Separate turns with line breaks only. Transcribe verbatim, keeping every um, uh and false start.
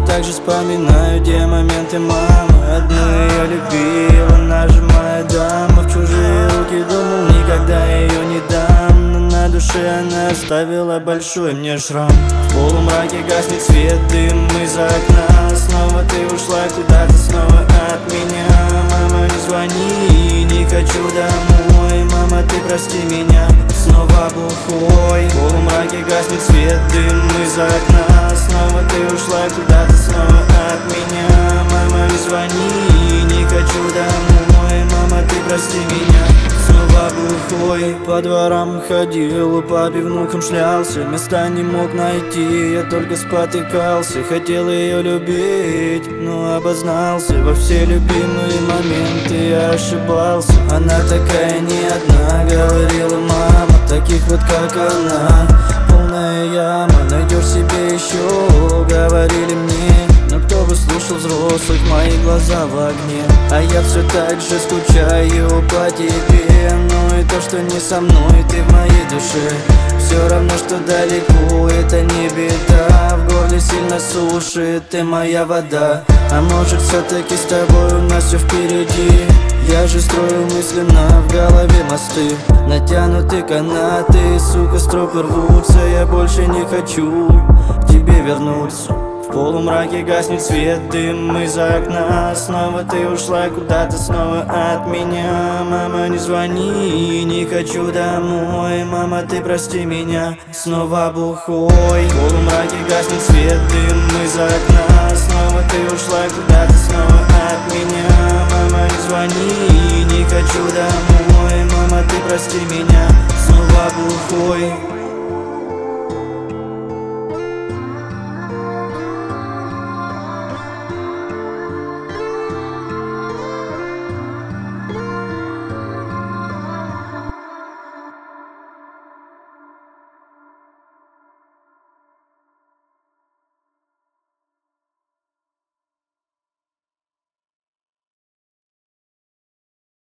также вспоминаю те моменты мамы. Одну ее любил, она же моя дама. В чужие руки думал, никогда ее не дам. Но на душе она оставила большой мне шрам. В полумраке гаснет свет, дым из окна. Снова ты ушла куда-то, снова от меня. Мама, не звони, не хочу домой. Мама, ты прости меня, снова бухой. В полумраке гаснет свет, дым из окна. Снова ты ушла куда-то, снова от меня. Мама, не звони, не хочу домой. Мама, ты прости меня, снова бухой. По дворам ходил, по пивнухам шлялся. Места не мог найти, я только спотыкался. Хотел ее любить, но обознался. Во все любимые моменты я ошибался. Она такая не одна, говорила мама. Таких вот как она, полная яма. Найдешь себе еще, говорили мне. Но кто бы слушал взрослых, мои глаза в огне. А я все так же скучаю по тебе. Ну и то, что не со мной, ты в моей душе. Все равно, что далеко, это не беда. В горле сильно сушит, ты моя вода. А может все-таки с тобой у нас все впереди. Я же строю мысленно в голове мосты. Натянуты канаты, сука, стропы рвутся. Я больше не хочу к тебе вернуться. В полумраке гаснет свет, дым из окна. Снова ты ушла куда-то, снова от меня. Мама, не звони, не хочу домой. Мама, ты прости меня, снова бухой. В полумраке гаснет свет, дым из окна. Снова ты ушла куда-то, снова от меня. Мама, не звони, не хочу домой. Мама, ты прости меня, снова бухой.